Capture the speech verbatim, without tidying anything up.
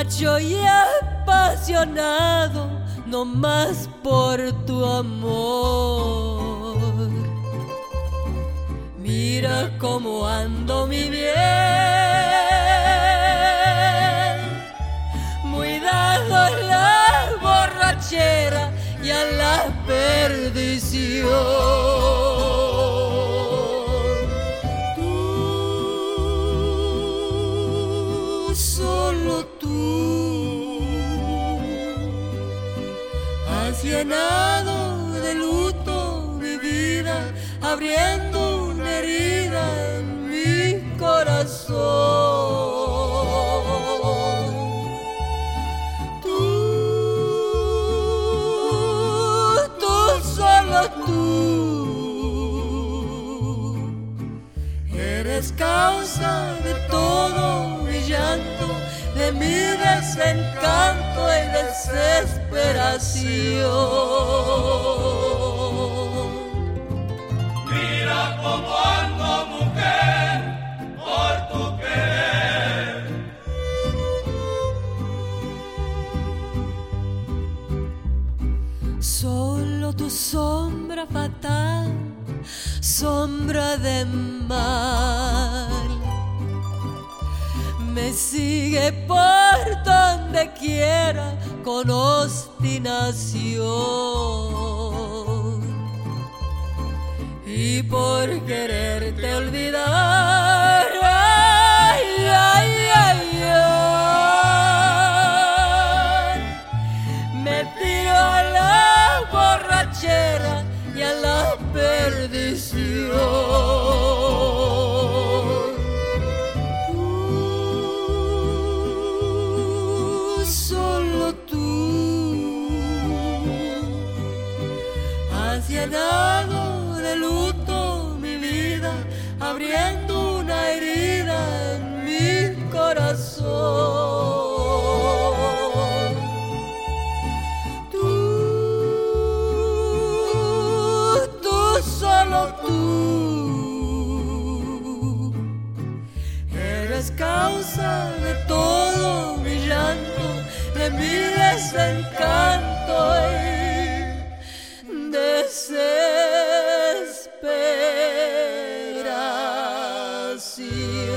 macho y apasionado, no más por tu amor. Mira cómo ando, mi bien, muy dado a la borrachera y a la perdición. Tú, solo tú, has llenado de luto mi vida, abriendo una herida en mi corazón. Tú, tú, solo tú, eres causa de todo mi llanto, de mi desencanto y desesperación. Mira cómo ando, mujer, por tu querer. Solo tu sombra fatal, sombra de mal, me sigue por donde quiera con obstinación. Y por quererte olvidar, ay, ay, ay, ay, me tiro a la borrachera y a la perdición. Tú, solo tú, has llenado de luto mi vida, abriendo una herida en mi corazón. Tú, tú, solo tú, eres causa de todo mi llanto, de mi desencanto y desesperación.